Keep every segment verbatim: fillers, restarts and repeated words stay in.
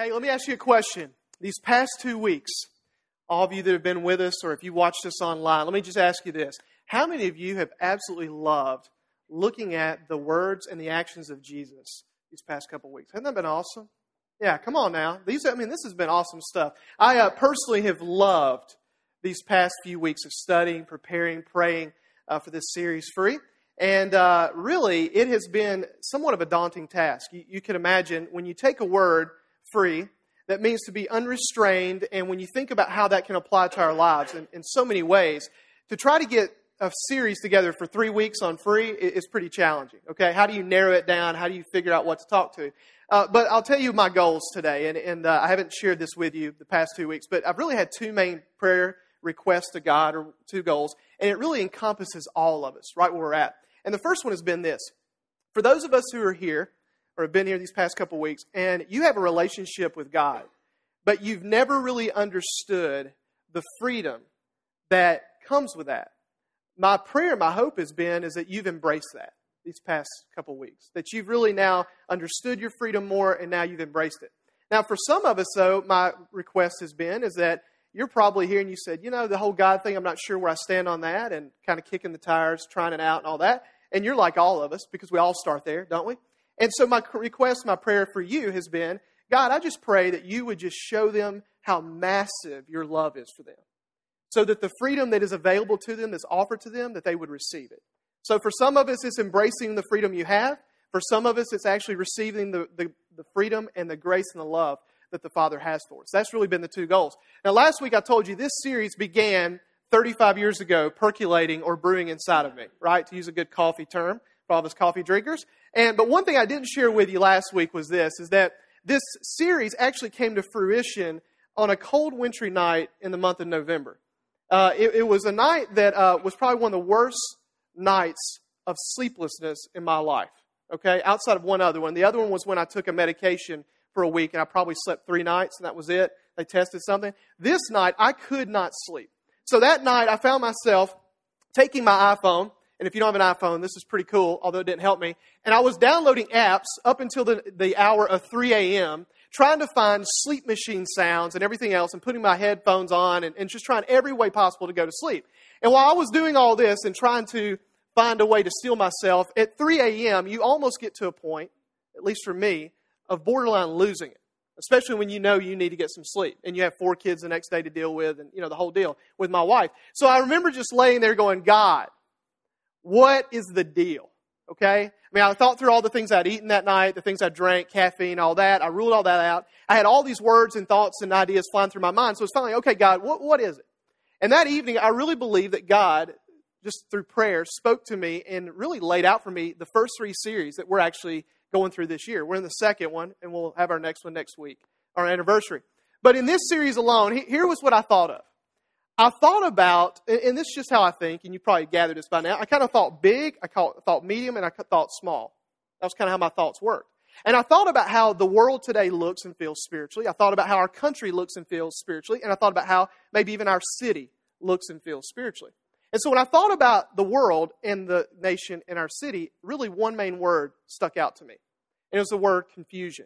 Hey, let me ask you a question. These past two weeks, all of you that have been with us, or if you watched us online, let me just ask you this. How many of you have absolutely loved looking at the words and the actions of Jesus these past couple weeks? Hasn't that been awesome? Yeah, come on now. These, I mean, this has been awesome stuff. I uh, personally have loved these past few weeks of studying, preparing, praying uh, for this series, Free. And uh, really, it has been somewhat of a daunting task. You, you can imagine when you take a word, free, that means to be unrestrained, and when you think about how that can apply to our lives in, in so many ways, to try to get a series together for three weeks on free is pretty challenging. Okay, how do you narrow it down? How do you figure out what to talk to? Uh, but I'll tell you my goals today, and, and uh, I haven't shared this with you the past two weeks, but I've really had two main prayer requests to God, or two goals, and it really encompasses all of us, right where we're at. And the first one has been this. For those of us who are here, or have been here these past couple weeks, and you have a relationship with God, but you've never really understood the freedom that comes with that. My prayer, my hope has been is that you've embraced that these past couple weeks, that you've really now understood your freedom more, and now you've embraced it. Now, for some of us, though, my request has been is that you're probably here and you said, you know, the whole God thing, I'm not sure where I stand on that, and kind of kicking the tires, trying it out and all that. And you're like all of us, because we all start there, don't we? And so my request, my prayer for you has been, God, I just pray that you would just show them how massive your love is for them, so that the freedom that is available to them, that's offered to them, that they would receive it. So for some of us, it's embracing the freedom you have. For some of us, it's actually receiving the, the, the freedom and the grace and the love that the Father has for us. That's really been the two goals. Now, last week I told you this series began thirty-five years ago, percolating or brewing inside of me, right? To use a good coffee term for all of us coffee drinkers. And but one thing I didn't share with you last week was this, is that this series actually came to fruition on a cold, wintry night in the month of November. Uh, it, it was a night that uh, was probably one of the worst nights of sleeplessness in my life, okay, outside of one other one. The other one was when I took a medication for a week, and I probably slept three nights, and that was it. They tested something. This night, I could not sleep. So that night, I found myself taking my iPhone, and if you don't have an iPhone, this is pretty cool, although it didn't help me, and I was downloading apps up until the, the hour of three a.m., trying to find sleep machine sounds and everything else, and putting my headphones on, and, and just trying every way possible to go to sleep. And while I was doing all this and trying to find a way to steal myself, at three a.m., you almost get to a point, at least for me, of borderline losing it, especially when you know you need to get some sleep and you have four kids the next day to deal with, and, you know, the whole deal with my wife. So I remember just laying there going, God, what is the deal? Okay? I mean, I thought through all the things I'd eaten that night, the things I drank, caffeine, all that. I ruled all that out. I had all these words and thoughts and ideas flying through my mind. So it's finally, okay, God, what, what is it? And that evening, I really believe that God, just through prayer, spoke to me and really laid out for me the first three series that we're actually going through this year. We're in the second one, and we'll have our next one next week, our anniversary. But in this series alone, here was what I thought of. I thought about, and this is just how I think, and you probably gathered this by now, I kind of thought big, I thought medium, and I thought small. That was kind of how my thoughts worked. And I thought about how the world today looks and feels spiritually. I thought about how our country looks and feels spiritually. And I thought about how maybe even our city looks and feels spiritually. And so when I thought about the world and the nation and our city, really one main word stuck out to me. And it was the word confusion.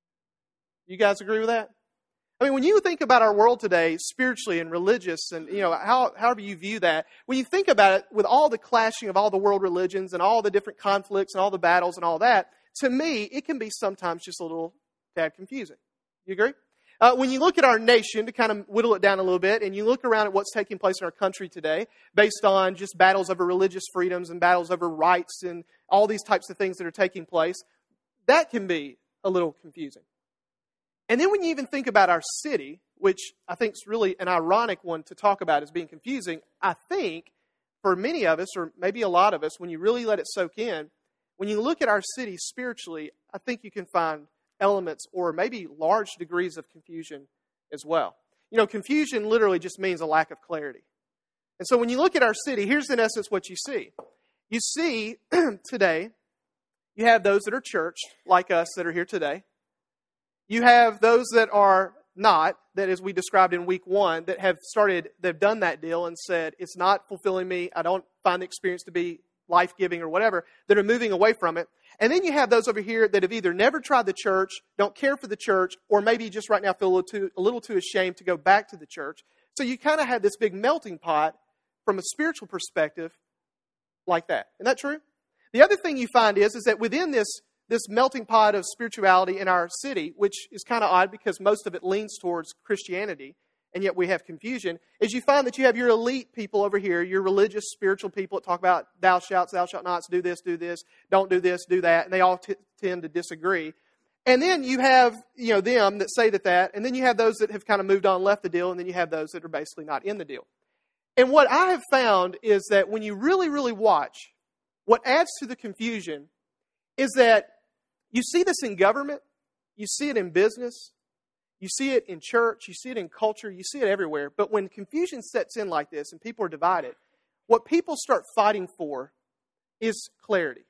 You guys agree with that? I mean, when you think about our world today, spiritually and religious, and, you know, how, however you view that, when you think about it, with all the clashing of all the world religions and all the different conflicts and all the battles and all that, to me, it can be sometimes just a little tad confusing. You agree? Uh, when you look at our nation, to kind of whittle it down a little bit, and you look around at what's taking place in our country today, based on just battles over religious freedoms and battles over rights and all these types of things that are taking place, that can be a little confusing. And then when you even think about our city, which I think is really an ironic one to talk about as being confusing, I think for many of us, or maybe a lot of us, when you really let it soak in, when you look at our city spiritually, I think you can find elements or maybe large degrees of confusion as well. You know, confusion literally just means a lack of clarity. And so when you look at our city, here's in essence what you see. You see today, you have those that are churched, like us, that are here today. You have those that are not, that as we described in week one, that have started, they've done that deal and said, it's not fulfilling me. I don't find the experience to be life-giving or whatever, that are moving away from it. And then you have those over here that have either never tried the church, don't care for the church, or maybe just right now feel a little too, a little too ashamed to go back to the church. So you kind of have this big melting pot from a spiritual perspective like that. Isn't that true? The other thing you find is, is that within this, this melting pot of spirituality in our city, which is kind of odd because most of it leans towards Christianity, and yet we have confusion, is you find that you have your elite people over here, your religious, spiritual people that talk about thou shalt, thou shalt not, do this, do this, don't do this, do that, and they all t- tend to disagree. And then you have, you know, them that say that that, and then you have those that have kind of moved on, left the deal, and then you have those that are basically not in the deal. And what I have found is that when you really, really watch, what adds to the confusion is that you see this in government, you see it in business, you see it in church, you see it in culture, you see it everywhere. But when confusion sets in like this and people are divided, what people start fighting for is clarity.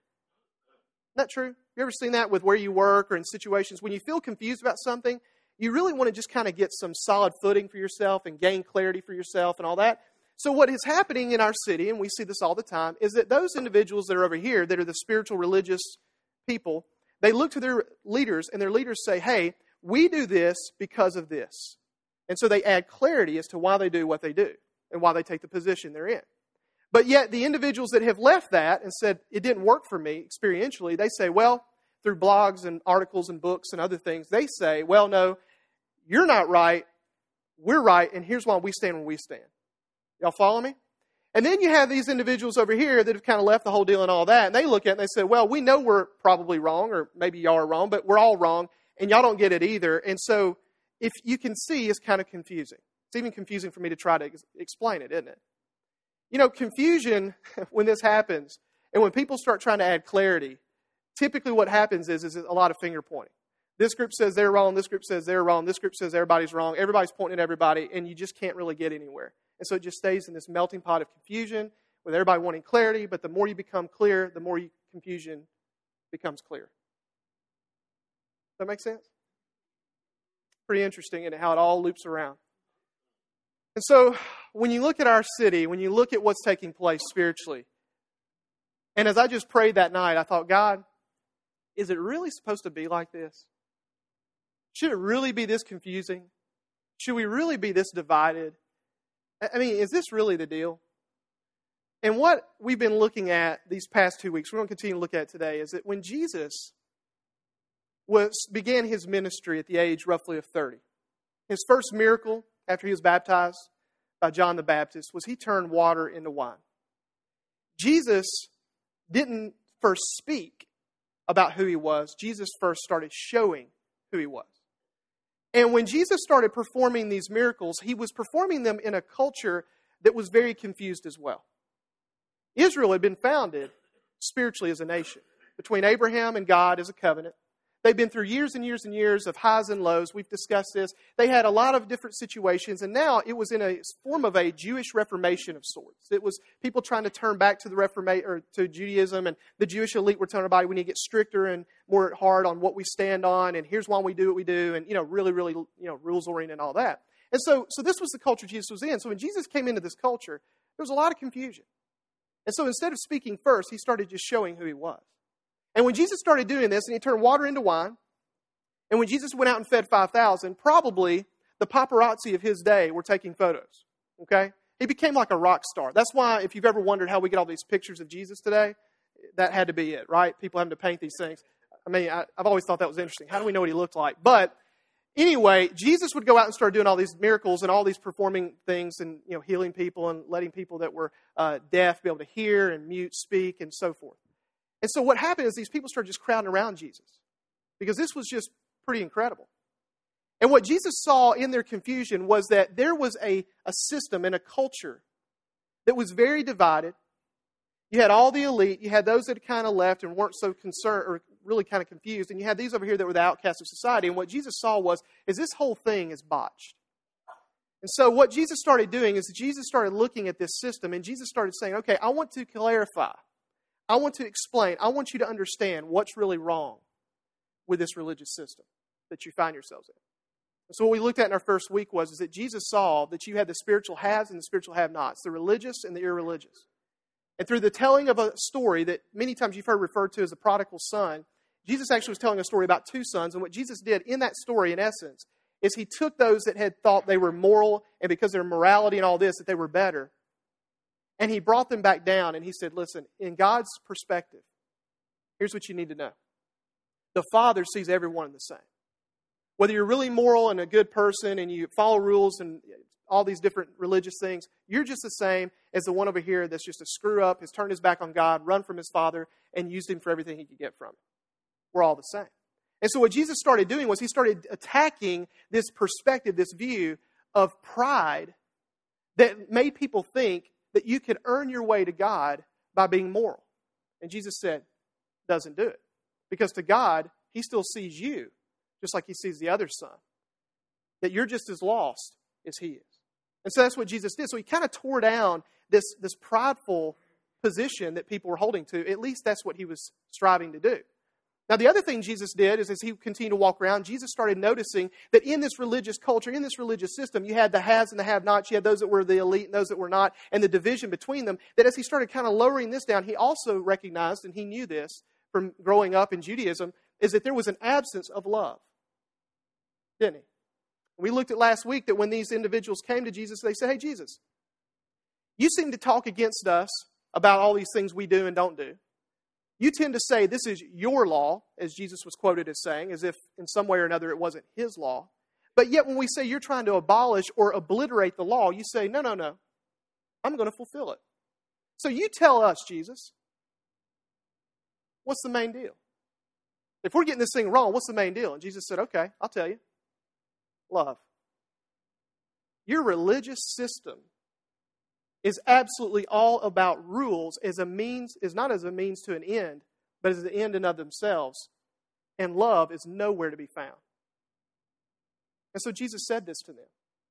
Isn't that true? You ever seen that with where you work or in situations? When you feel confused about something, you really want to just kind of get some solid footing for yourself and gain clarity for yourself and all that. So what is happening in our city, and we see this all the time, is that those individuals that are over here, that are the spiritual, religious people, they look to their leaders, and their leaders say, hey, we do this because of this. And so they add clarity as to why they do what they do and why they take the position they're in. But yet the individuals that have left that and said, it didn't work for me experientially, they say, well, through blogs and articles and books and other things, they say, well, no, you're not right, we're right, and here's why we stand where we stand. Y'all follow me? And then you have these individuals over here that have kind of left the whole deal and all that, and they look at it and they say, well, we know we're probably wrong, or maybe y'all are wrong, but we're all wrong, and y'all don't get it either. And so, if you can see, it's kind of confusing. It's even confusing for me to try to ex- explain it, isn't it? You know, confusion, when this happens, and when people start trying to add clarity, typically what happens is, is a lot of finger pointing. This group says they're wrong, this group says they're wrong, this group says everybody's wrong, everybody's pointing at everybody, and you just can't really get anywhere. And so it just stays in this melting pot of confusion with everybody wanting clarity, but the more you become clear, the more you, confusion becomes clear. Does that make sense? Pretty interesting in how it all loops around. And so when you look at our city, when you look at what's taking place spiritually, and as I just prayed that night, I thought, God, is it really supposed to be like this? Should it really be this confusing? Should we really be this divided? I mean, is this really the deal? And what we've been looking at these past two weeks, we're going to continue to look at today, is that when Jesus was began his ministry at the age roughly of thirty, his first miracle after he was baptized by John the Baptist was he turned water into wine. Jesus didn't first speak about who he was. Jesus first started showing who he was. And when Jesus started performing these miracles, he was performing them in a culture that was very confused as well. Israel had been founded spiritually as a nation, between Abraham and God as a covenant. They've been through years and years and years of highs and lows. We've discussed this. They had a lot of different situations, and now it was in a form of a Jewish reformation of sorts. It was people trying to turn back to the Reformation or to Judaism, and the Jewish elite were telling everybody we need to get stricter and more hard on what we stand on, and here's why we do what we do, and you know, really, really, you know, rules oriented and all that. And so, so this was the culture Jesus was in. So when Jesus came into this culture, there was a lot of confusion. And so instead of speaking first, he started just showing who he was. And when Jesus started doing this, and he turned water into wine, and when Jesus went out and fed five thousand, probably the paparazzi of his day were taking photos, okay? He became like a rock star. That's why, if you've ever wondered how we get all these pictures of Jesus today, that had to be it, right? People having to paint these things. I mean, I, I've always thought that was interesting. How do we know what he looked like? But anyway, Jesus would go out and start doing all these miracles and all these performing things and, you know, healing people and letting people that were uh, deaf be able to hear and mute speak and so forth. And so what happened is these people started just crowding around Jesus because this was just pretty incredible. And what Jesus saw in their confusion was that there was a, a system and a culture that was very divided. You had all the elite. You had those that kind of left and weren't so concerned or really kind of confused. And you had these over here that were the outcasts of society. And what Jesus saw was, is this whole thing is botched. And so what Jesus started doing is Jesus started looking at this system and Jesus started saying, okay, I want to clarify. I want to explain. I want you to understand what's really wrong with this religious system that you find yourselves in. And so what we looked at in our first week was is that Jesus saw that you had the spiritual haves and the spiritual have-nots, the religious and the irreligious. And through the telling of a story that many times you've heard referred to as the prodigal son, Jesus actually was telling a story about two sons. And what Jesus did in that story, in essence, is he took those that had thought they were moral and because of their morality and all this, that they were better. And he brought them back down and he said, listen, in God's perspective, here's what you need to know. The Father sees everyone the same. Whether you're really moral and a good person and you follow rules and all these different religious things, you're just the same as the one over here that's just a screw up, has turned his back on God, run from his Father, and used him for everything he could get from him. We're all the same. And so what Jesus started doing was he started attacking this perspective, this view of pride that made people think that you could earn your way to God by being moral. And Jesus said, doesn't do it. Because to God, he still sees you, just like he sees the other son. That you're just as lost as he is. And so that's what Jesus did. So he kind of tore down this, this prideful position that people were holding to. At least that's what he was striving to do. Now, the other thing Jesus did is as he continued to walk around, Jesus started noticing that in this religious culture, in this religious system, you had the haves and the have-nots. You had those that were the elite and those that were not, and the division between them. That as he started kind of lowering this down, he also recognized, and he knew this from growing up in Judaism, is that there was an absence of love. Didn't he? We looked at last week that when these individuals came to Jesus, they said, hey, Jesus, you seem to talk against us about all these things we do and don't do. You tend to say this is your law, as Jesus was quoted as saying, as if in some way or another it wasn't his law. But yet when we say you're trying to abolish or obliterate the law, you say, no, no, no, I'm going to fulfill it. So you tell us, Jesus, what's the main deal? If we're getting this thing wrong, what's the main deal? And Jesus said, okay, I'll tell you. Love. Your religious system is absolutely all about rules as a means, is not as a means to an end, but as an end in of themselves. And love is nowhere to be found. And so Jesus said this to them.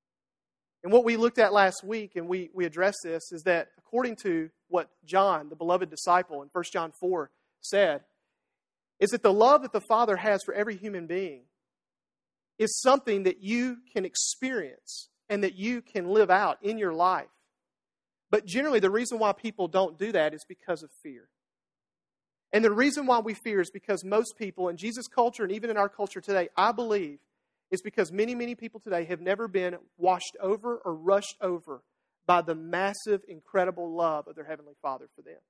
And what we looked at last week, and we, we addressed this, is that according to what John, the beloved disciple in First John four said, is that the love that the Father has for every human being is something that you can experience and that you can live out in your life. But generally, the reason why people don't do that is because of fear. And the reason why we fear is because most people in Jesus' culture and even in our culture today, I believe, is because many, many people today have never been washed over or rushed over by the massive, incredible love of their Heavenly Father for them.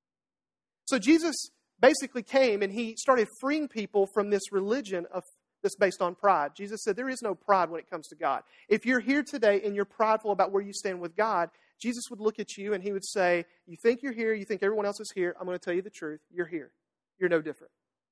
So Jesus basically came and he started freeing people from this religion of that's based on pride. Jesus said there is no pride when it comes to God. If you're here today and you're prideful about where you stand with God, Jesus would look at you and he would say, you think you're here, you think everyone else is here, I'm going to tell you the truth, you're here. You're no different.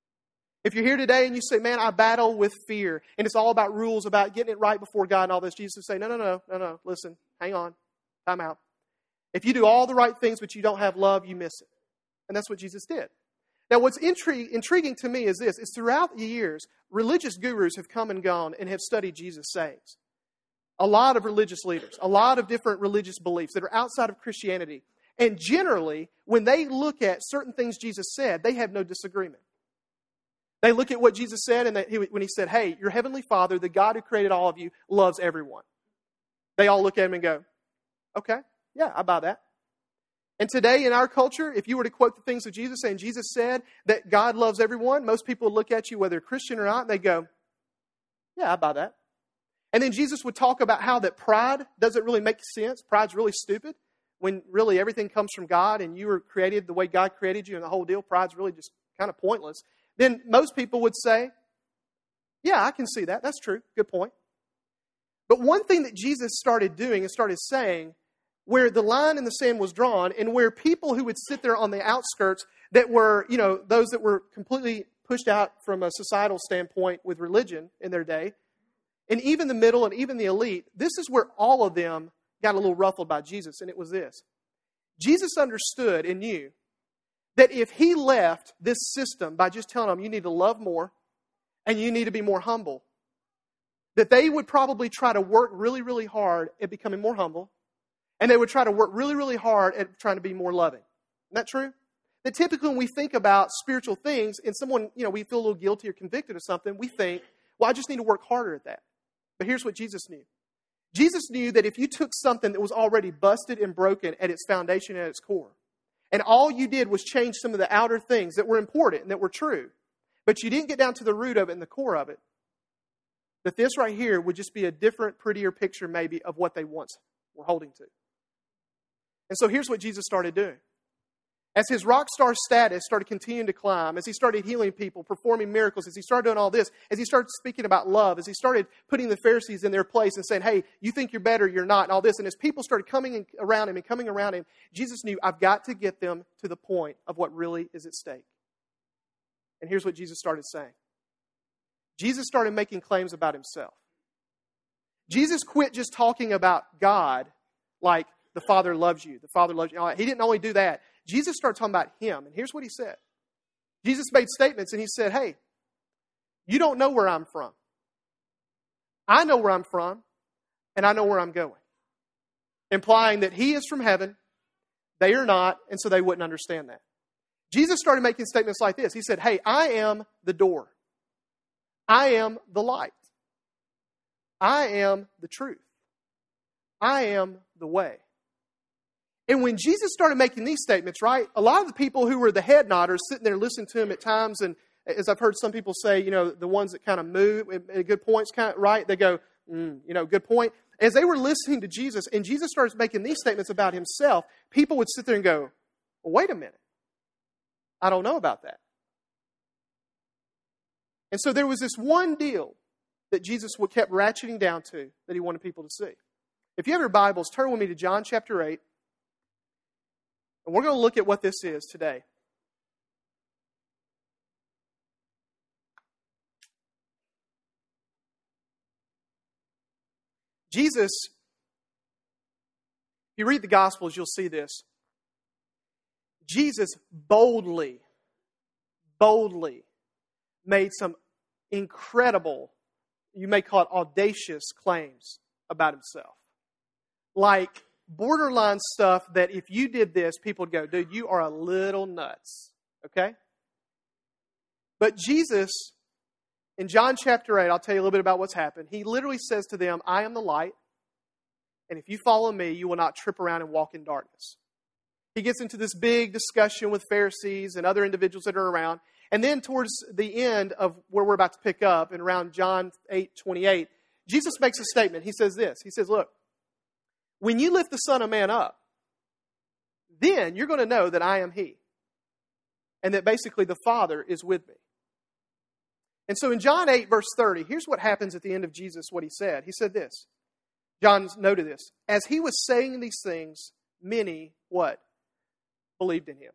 If you're here today and you say, man, I battle with fear, and it's all about rules, about getting it right before God and all this, Jesus would say, no, no, no, no, no, listen, hang on, time out. If you do all the right things but you don't have love, you miss it. And that's what Jesus did. Now, what's intri- intriguing to me is this, is throughout the years, religious gurus have come and gone and have studied Jesus' sayings. A lot of religious leaders, a lot of different religious beliefs that are outside of Christianity. And generally, when they look at certain things Jesus said, they have no disagreement. They look at what Jesus said, and they, when he said, hey, your Heavenly Father, the God who created all of you, loves everyone. They all look at him and go, okay, yeah, I buy that. And today in our culture, if you were to quote the things of Jesus saying Jesus said that God loves everyone, most people would look at you, whether Christian or not, and they go, yeah, I buy that. And then Jesus would talk about how that pride doesn't really make sense. Pride's really stupid when really everything comes from God and you were created the way God created you and the whole deal. Pride's really just kind of pointless. Then most people would say, yeah, I can see that. That's true. Good point. But one thing that Jesus started doing and started saying, where the line in the sand was drawn and where people who would sit there on the outskirts that were, you know, those that were completely pushed out from a societal standpoint with religion in their day, and even the middle and even the elite, this is where all of them got a little ruffled by Jesus, and it was this. Jesus understood and knew that if he left this system by just telling them you need to love more and you need to be more humble, that they would probably try to work really, really hard at becoming more humble, and they would try to work really, really hard at trying to be more loving. Isn't that true? That typically when we think about spiritual things and someone, you know, we feel a little guilty or convicted of something, we think, well, I just need to work harder at that. But here's what Jesus knew. Jesus knew that if you took something that was already busted and broken at its foundation, at its core, and all you did was change some of the outer things that were important and that were true, but you didn't get down to the root of it and the core of it, that this right here would just be a different, prettier picture maybe of what they once were holding to. And so here's what Jesus started doing. As his rock star status started continuing to climb, as he started healing people, performing miracles, as he started doing all this, as he started speaking about love, as he started putting the Pharisees in their place and saying, hey, you think you're better, you're not, and all this. And as people started coming around him and coming around him, Jesus knew, I've got to get them to the point of what really is at stake. And here's what Jesus started saying. Jesus started making claims about himself. Jesus quit just talking about God like the Father loves you, the Father loves you. He didn't only do that. Jesus started talking about him, and here's what he said. Jesus made statements, and he said, hey, you don't know where I'm from. I know where I'm from, and I know where I'm going. Implying that he is from heaven, they are not, and so they wouldn't understand that. Jesus started making statements like this. He said, hey, I am the door. I am the light. I am the truth. I am the way. And when Jesus started making these statements, right, a lot of the people who were the head nodders sitting there listening to him at times, and as I've heard some people say, you know, the ones that kind of move at good points, kind of, right, they go, mm, you know, good point. As they were listening to Jesus, and Jesus starts making these statements about himself, people would sit there and go, well, wait a minute. I don't know about that. And so there was this one deal that Jesus kept ratcheting down to that he wanted people to see. If you have your Bibles, turn with me to John chapter eight. And we're going to look at what this is today. Jesus, if you read the Gospels, you'll see this. Jesus boldly, boldly made some incredible, you may call it audacious claims about himself. Like borderline stuff that if you did this, people would go, dude, you are a little nuts. Okay? But Jesus, in John chapter eight, I'll tell you a little bit about what's happened. He literally says to them, I am the light, and if you follow me, you will not trip around and walk in darkness. He gets into this big discussion with Pharisees and other individuals that are around. And then towards the end of where we're about to pick up, in around John eight twenty-eight, Jesus makes a statement. He says this. He says, look, when you lift the Son of Man up, then you're going to know that I am He. And that basically the Father is with me. And so in John eight, verse thirty, here's what happens at the end of Jesus, what He said. He said this. John noted this. As He was saying these things, many, what? Believed in Him.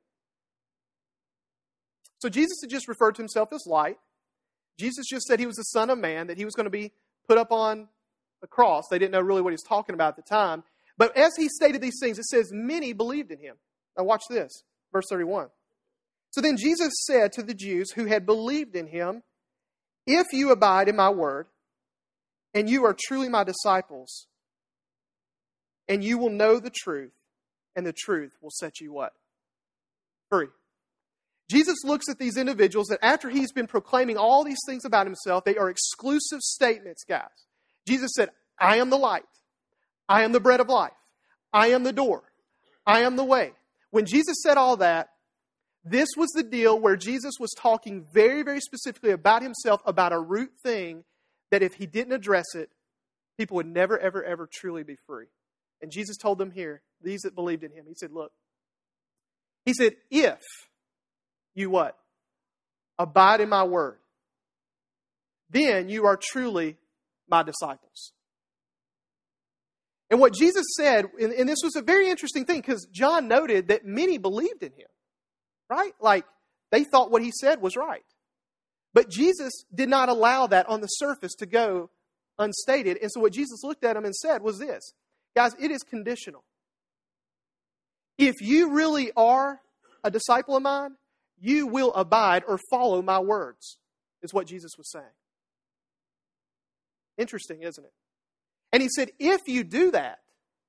So Jesus had just referred to Himself as light. Jesus just said He was the Son of Man, that He was going to be put up on the cross. They didn't know really what He was talking about at the time. But as He stated these things, it says many believed in Him. Now watch this, verse thirty-one. So then Jesus said to the Jews who had believed in Him, if you abide in my word, and you are truly my disciples, and you will know the truth, and the truth will set you what? Free. Jesus looks at these individuals that after He's been proclaiming all these things about Himself, they are exclusive statements, guys. Jesus said, I am the light. I am the bread of life. I am the door. I am the way. When Jesus said all that, this was the deal where Jesus was talking very, very specifically about Himself, about a root thing that if He didn't address it, people would never, ever, ever truly be free. And Jesus told them here, these that believed in Him, He said, look, He said, if you what? Abide in my word, then you are truly my disciples. And what Jesus said, and, and this was a very interesting thing, because John noted that many believed in Him, right? Like, they thought what He said was right. But Jesus did not allow that on the surface to go unstated. And so what Jesus looked at them and said was this, guys, it is conditional. If you really are a disciple of mine, you will abide or follow my words, is what Jesus was saying. Interesting, isn't it? And He said, if you do that,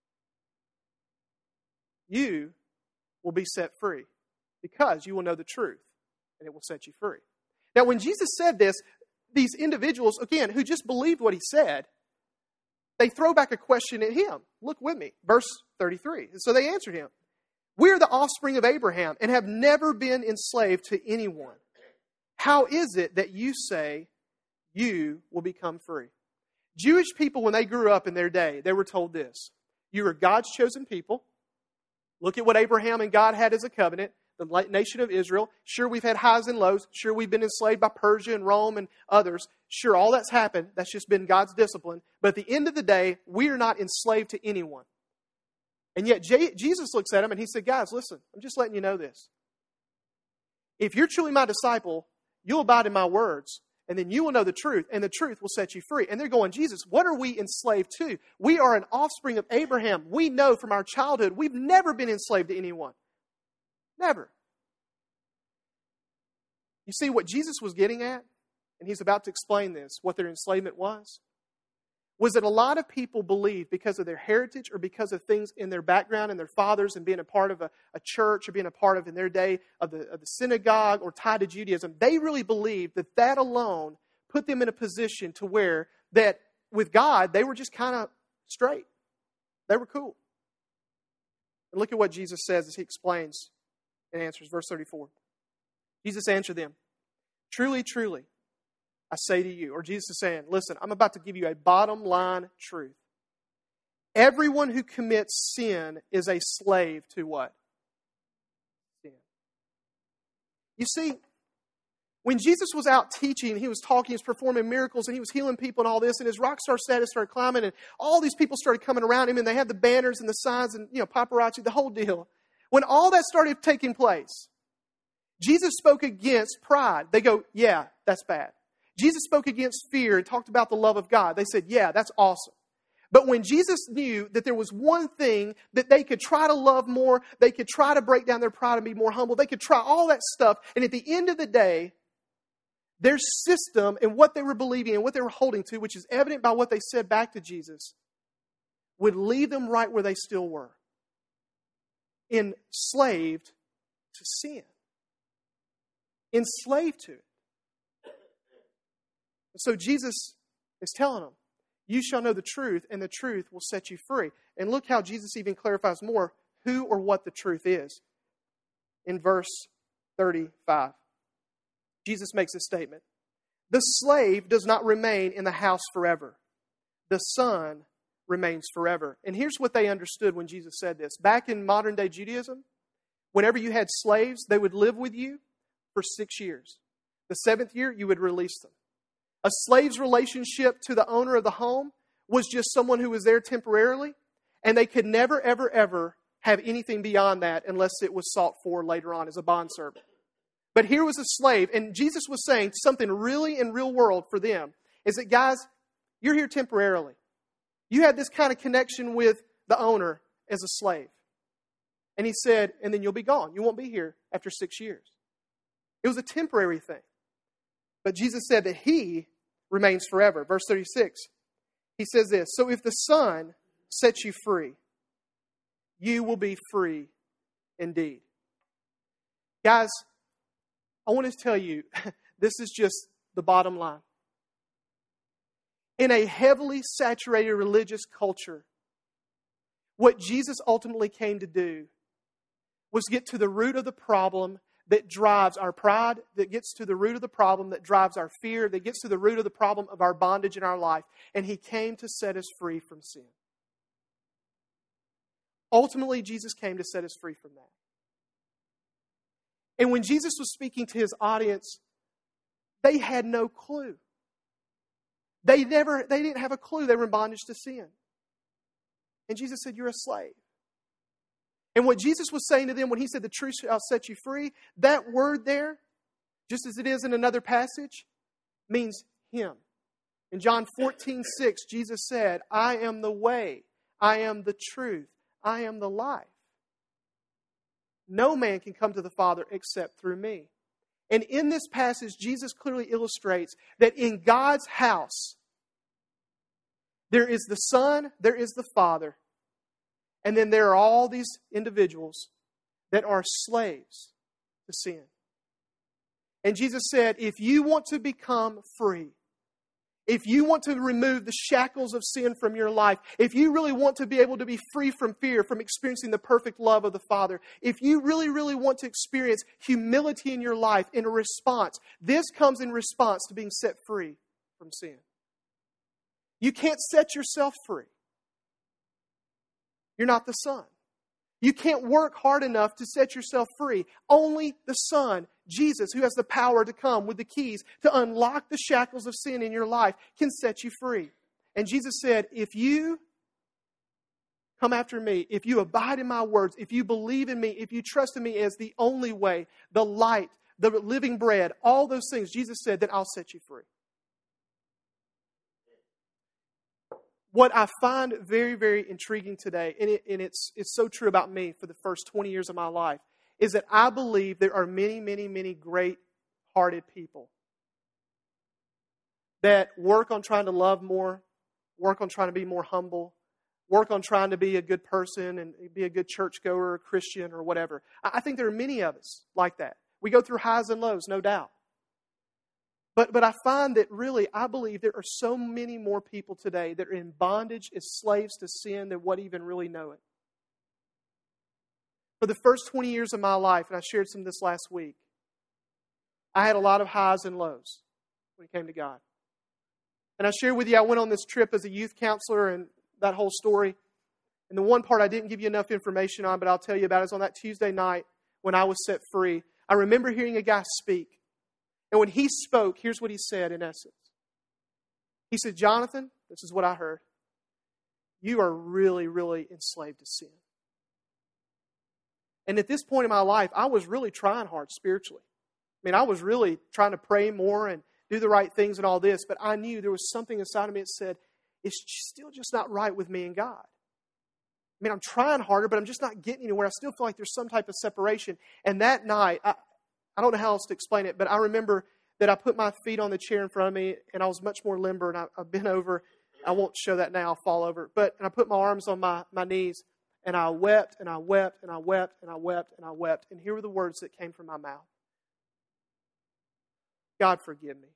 you will be set free because you will know the truth and it will set you free. Now, when Jesus said this, these individuals, again, who just believed what He said, they throw back a question at Him. Look with me, verse thirty-three. So they answered Him, We are the offspring of Abraham and have never been enslaved to anyone. How is it that you say you will become free? Jewish people, when they grew up in their day, they were told this. You are God's chosen people. Look at what Abraham and God had as a covenant, the nation of Israel. Sure, we've had highs and lows. Sure, we've been enslaved by Persia and Rome and others. Sure, all that's happened. That's just been God's discipline. But at the end of the day, we are not enslaved to anyone. And yet J- Jesus looks at them and he said, guys, listen, I'm just letting you know this. If you're truly my disciple, you'll abide in my words, and then you will know the truth, and the truth will set you free. And they're going, Jesus, what are we enslaved to? We are an offspring of Abraham. We know from our childhood, we've never been enslaved to anyone. Never. You see what Jesus was getting at, and he's about to explain this, what their enslavement was, was that a lot of people believed because of their heritage or because of things in their background and their fathers and being a part of a, a church or being a part of, in their day, of the, of the synagogue or tied to Judaism, they really believed that that alone put them in a position to where that with God, they were just kind of straight. They were cool. And look at what Jesus says as he explains and answers. Verse thirty-four. Jesus answered them, truly, truly, I say to you, or Jesus is saying, listen, I'm about to give you a bottom line truth. Everyone who commits sin is a slave to what? Sin. You see, when Jesus was out teaching, he was talking, he was performing miracles, and he was healing people and all this, and his rock star status started climbing, and all these people started coming around him, and they had the banners and the signs and, you know, paparazzi, the whole deal. When all that started taking place, Jesus spoke against pride. They go, yeah, that's bad. Jesus spoke against fear and talked about the love of God. They said, yeah, that's awesome. But when Jesus knew that there was one thing that they could try to love more, they could try to break down their pride and be more humble, they could try all that stuff, and at the end of the day, their system and what they were believing and what they were holding to, which is evident by what they said back to Jesus, would leave them right where they still were. Enslaved to sin. Enslaved to it. So Jesus is telling them, you shall know the truth, and the truth will set you free. And look how Jesus even clarifies more who or what the truth is. In verse thirty-five, Jesus makes a statement. The slave does not remain in the house forever. The son remains forever. And here's what they understood when Jesus said this. Back in modern day Judaism, whenever you had slaves, they would live with you for six years. The seventh year, you would release them. A slave's relationship to the owner of the home was just someone who was there temporarily, and they could never, ever, ever have anything beyond that unless it was sought for later on as a bondservant. But here was a slave, and Jesus was saying something really in real world for them, is that, guys, you're here temporarily. You had this kind of connection with the owner as a slave. And he said, and then you'll be gone. You won't be here after six years. It was a temporary thing. But Jesus said that he remains forever. Verse thirty-six, he says this, so if the Son sets you free, you will be free indeed. Guys, I want to tell you, this is just the bottom line. In a heavily saturated religious culture, what Jesus ultimately came to do was get to the root of the problem that drives our pride, that gets to the root of the problem, that drives our fear, that gets to the root of the problem of our bondage in our life. And he came to set us free from sin. Ultimately, Jesus came to set us free from that. And when Jesus was speaking to his audience, they had no clue. They never, they didn't have a clue they were in bondage to sin. And Jesus said, you're a slave. And what Jesus was saying to them when he said, the truth shall set you free, that word there, just as it is in another passage, means him. In John fourteen six, Jesus said, I am the way, I am the truth, I am the life. No man can come to the Father except through me. And in this passage, Jesus clearly illustrates that in God's house, there is the Son, there is the Father, and then there are all these individuals that are slaves to sin. And Jesus said, if you want to become free, if you want to remove the shackles of sin from your life, if you really want to be able to be free from fear, from experiencing the perfect love of the Father, if you really, really want to experience humility in your life in a response, this comes in response to being set free from sin. You can't set yourself free. You're not the Son. You can't work hard enough to set yourself free. Only the Son, Jesus, who has the power to come with the keys to unlock the shackles of sin in your life, can set you free. And Jesus said, if you come after me, if you abide in my words, if you believe in me, if you trust in me as the only way, the light, the living bread, all those things, Jesus said, then I'll set you free. What I find very, very intriguing today, and, it, and it's, it's so true about me for the first twenty years of my life, is that I believe there are many, many, many great-hearted people that work on trying to love more, work on trying to be more humble, work on trying to be a good person and be a good churchgoer or Christian or whatever. I, I think there are many of us like that. We go through highs and lows, no doubt. But but I find that really, I believe there are so many more people today that are in bondage as slaves to sin than what even really know it. For the first twenty years of my life, and I shared some of this last week, I had a lot of highs and lows when it came to God. And I shared with you, I went on this trip as a youth counselor and that whole story. And the one part I didn't give you enough information on, but I'll tell you about, is on that Tuesday night when I was set free. I remember hearing a guy speak. And when he spoke, here's what he said in essence. He said, Jonathan, this is what I heard. You are really, really enslaved to sin. And at this point in my life, I was really trying hard spiritually. I mean, I was really trying to pray more and do the right things and all this, but I knew there was something inside of me that said, it's still just not right with me and God. I mean, I'm trying harder, but I'm just not getting anywhere. I still feel like there's some type of separation. And that night, I, I don't know how else to explain it, but I remember that I put my feet on the chair in front of me, and I was much more limber, and I, I bent over. I won't show that now, I'll fall over. But and I put my arms on my, my knees, and I wept, and I wept, and I wept, and I wept, and I wept. And here were the words that came from my mouth. God, forgive me.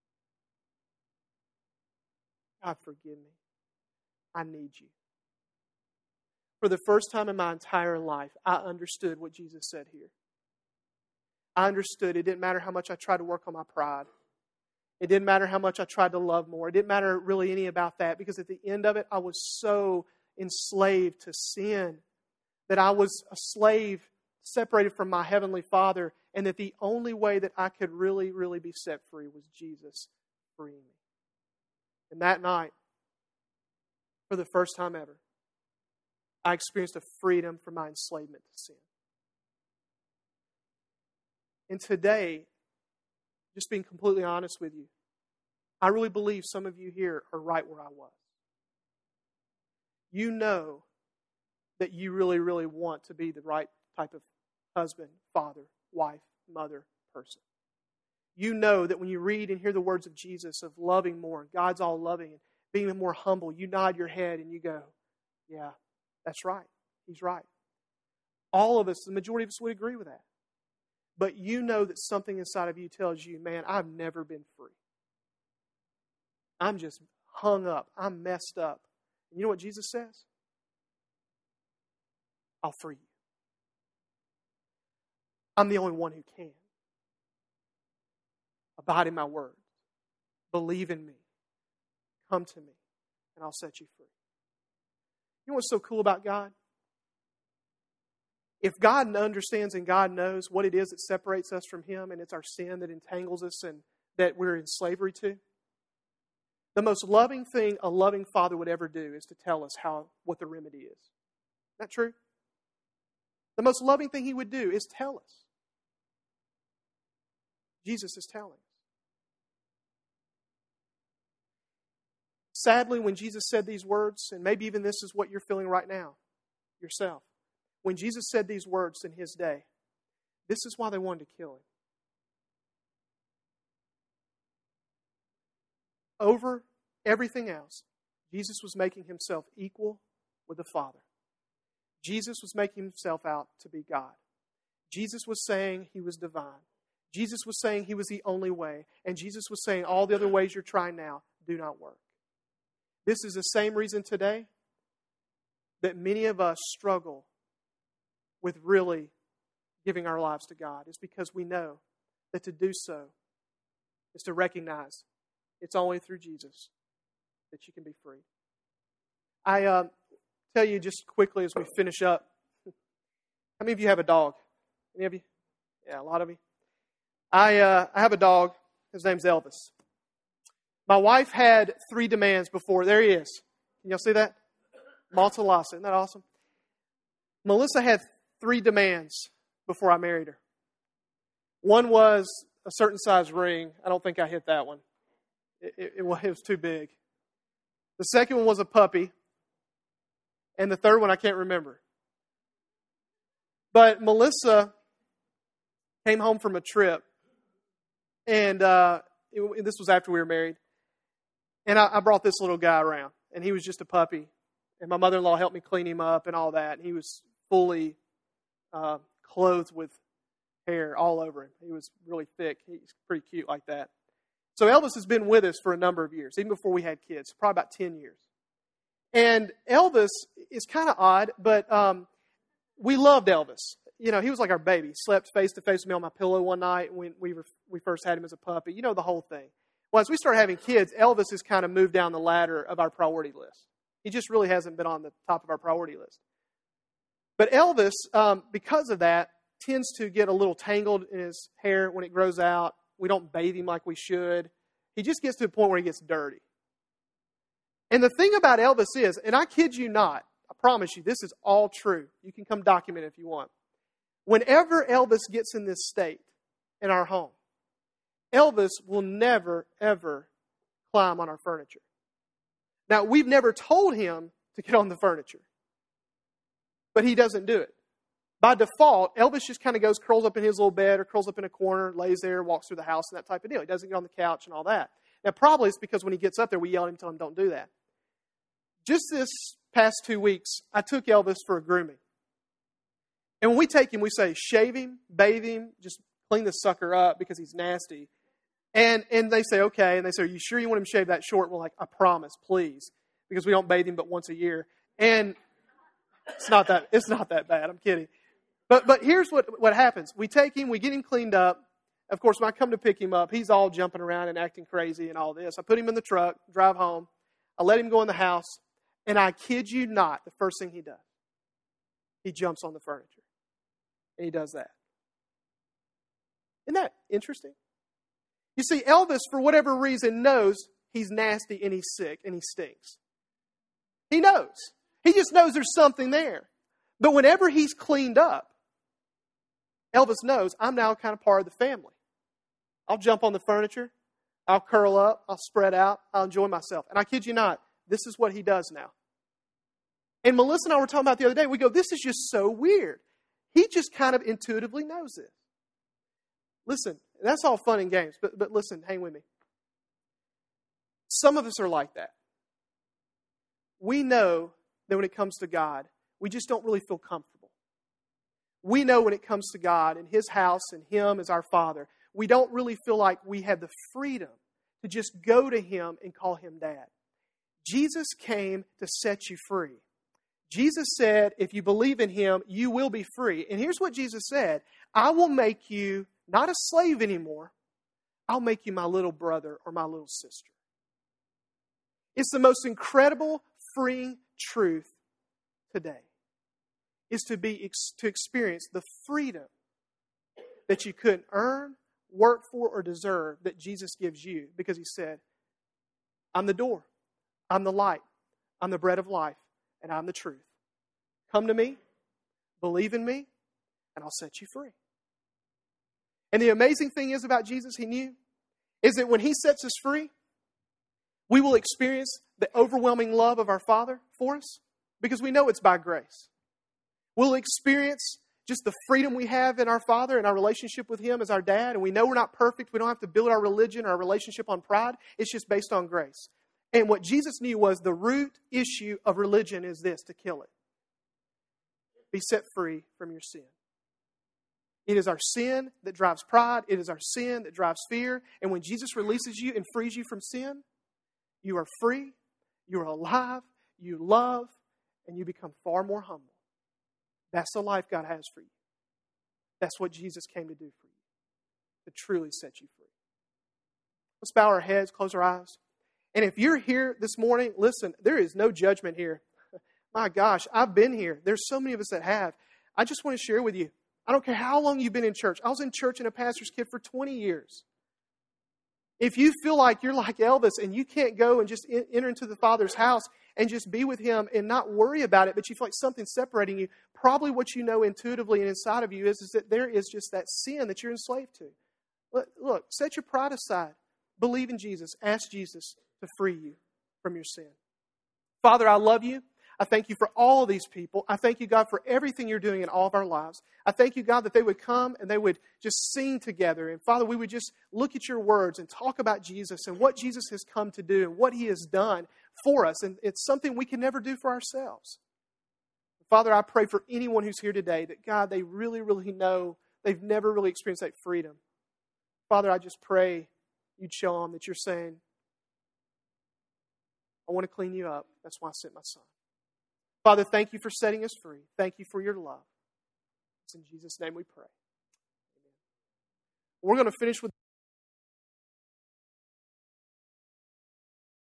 God, forgive me. I need you. For the first time in my entire life, I understood what Jesus said here. I understood it didn't matter how much I tried to work on my pride. It didn't matter how much I tried to love more. It didn't matter really any about that, because at the end of it, I was so enslaved to sin that I was a slave separated from my Heavenly Father, and that the only way that I could really, really be set free was Jesus freeing me. And that night, for the first time ever, I experienced a freedom from my enslavement to sin. And today, just being completely honest with you, I really believe some of you here are right where I was. You know that you really, really want to be the right type of husband, father, wife, mother, person. You know that when you read and hear the words of Jesus of loving more, God's all loving, and being more humble, you nod your head and you go, yeah, that's right. He's right. All of us, the majority of us would agree with that. But you know that something inside of you tells you, man, I've never been free. I'm just hung up. I'm messed up. And you know what Jesus says? I'll free you. I'm the only one who can. Abide in my word. Believe in me. Come to me, and I'll set you free. You know what's so cool about God? If God understands and God knows what it is that separates us from Him, and it's our sin that entangles us and that we're in slavery to, the most loving thing a loving father would ever do is to tell us how what the remedy is. Isn't that true? The most loving thing He would do is tell us. Jesus is telling us. Sadly, when Jesus said these words, and maybe even this is what you're feeling right now, yourself, when Jesus said these words in His day, this is why they wanted to kill Him. Over everything else, Jesus was making Himself equal with the Father. Jesus was making Himself out to be God. Jesus was saying He was divine. Jesus was saying He was the only way. And Jesus was saying all the other ways you're trying now, do not work. This is the same reason today that many of us struggle with really giving our lives to God. It's because we know that to do so is to recognize it's only through Jesus that you can be free. I uh, tell you just quickly as we finish up, how many of you have a dog? Any of you? Yeah, a lot of you. I uh, I have a dog. His name's Elvis. My wife had three demands before. There he is. Can y'all see that? Malta Lhasa. Isn't that awesome? Melissa had three demands before I married her. One was a certain size ring. I don't think I hit that one. It, it, it was too big. The second one was a puppy. And the third one I can't remember. But Melissa came home from a trip. And uh, it, this was after we were married. And I, I brought this little guy around. And he was just a puppy. And my mother-in-law helped me clean him up and all that. And he was fully uh, clothed with hair all over him. He was really thick. He's pretty cute like that. So Elvis has been with us for a number of years, even before we had kids, probably about ten years. And Elvis is kind of odd, but um, we loved Elvis. You know, he was like our baby. He slept face to face with me on my pillow one night when we were, we first had him as a puppy. You know the whole thing. Well, as we started having kids, Elvis has kind of moved down the ladder of our priority list. He just really hasn't been on the top of our priority list. But Elvis, um, because of that, tends to get a little tangled in his hair when it grows out. We don't bathe him like we should. He just gets to a point where he gets dirty. And the thing about Elvis is, and I kid you not, I promise you, this is all true. You can come document it if you want. Whenever Elvis gets in this state in our home, Elvis will never, ever climb on our furniture. Now, we've never told him to get on the furniture, but he doesn't do it. By default, Elvis just kind of goes, curls up in his little bed or curls up in a corner, lays there, walks through the house and that type of deal. He doesn't get on the couch and all that. Now, probably it's because when he gets up there, we yell at him, tell him, don't do that. Just this past two weeks, I took Elvis for a grooming. And when we take him, we say, shave him, bathe him, just clean this sucker up because he's nasty. And and they say, okay. And they say, are you sure you want him shaved that short? We're like, I promise, please. Because we don't bathe him but once a year. And it's not that, it's not that bad. I'm kidding. But but here's what, what happens. We take him, we get him cleaned up. Of course, when I come to pick him up, he's all jumping around and acting crazy and all this. I put him in the truck, drive home. I let him go in the house. And I kid you not, the first thing he does, he jumps on the furniture. And he does that. Isn't that interesting? You see, Elvis, for whatever reason, knows he's nasty and he's sick and he stinks. He knows. He just knows there's something there. But whenever he's cleaned up, Elvis knows I'm now kind of part of the family. I'll jump on the furniture. I'll curl up. I'll spread out. I'll enjoy myself. And I kid you not, this is what he does now. And Melissa and I were talking about the other day. We go, this is just so weird. He just kind of intuitively knows this. Listen, that's all fun and games, but, but listen, hang with me. Some of us are like that. We know that when it comes to God, we just don't really feel comfortable. We know when it comes to God and His house and Him as our Father, we don't really feel like we have the freedom to just go to Him and call Him Dad. Jesus came to set you free. Jesus said, if you believe in Him, you will be free. And here's what Jesus said. I will make you not a slave anymore. I'll make you my little brother or my little sister. It's the most incredible, freeing truth today. Is to be to experience the freedom that you couldn't earn, work for, or deserve that Jesus gives you. Because He said, I'm the door. I'm the light. I'm the bread of life. And I'm the truth. Come to me, believe in me, and I'll set you free. And the amazing thing is about Jesus, He knew, is that when He sets us free, we will experience the overwhelming love of our Father for us because we know it's by grace. We'll experience just the freedom we have in our Father and our relationship with Him as our dad. And we know we're not perfect. We don't have to build our religion or our relationship on pride. It's just based on grace. And what Jesus knew was the root issue of religion is this, to kill it. Be set free from your sin. It is our sin that drives pride. It is our sin that drives fear. And when Jesus releases you and frees you from sin, You are free, you are alive, you love, and you become far more humble. That's the life God has for you. That's what Jesus came to do for you, to truly set you free. Let's bow our heads, close our eyes. And if you're here this morning, listen, there is no judgment here. My gosh, I've been here. There's so many of us that have. I just want to share with you. I don't care how long you've been in church. I was in church and a pastor's kid for twenty years. If you feel like you're like Elvis and you can't go and just enter into the Father's house and just be with Him and not worry about it, but you feel like something's separating you, probably what you know intuitively and inside of you is, is that there is just that sin that you're enslaved to. Look, look, set your pride aside. Believe in Jesus. Ask Jesus to free you from your sin. Father, I love you. I thank you for all of these people. I thank you, God, for everything you're doing in all of our lives. I thank you, God, that they would come and they would just sing together. And Father, we would just look at your words and talk about Jesus and what Jesus has come to do and what He has done for us. And it's something we can never do for ourselves. Father, I pray for anyone who's here today that, God, they really, really know they've never really experienced that freedom. Father, I just pray you'd show them that you're saying, I want to clean you up. That's why I sent my Son. Father, thank you for setting us free. Thank you for your love. It's in Jesus' name we pray. Amen. We're going to finish with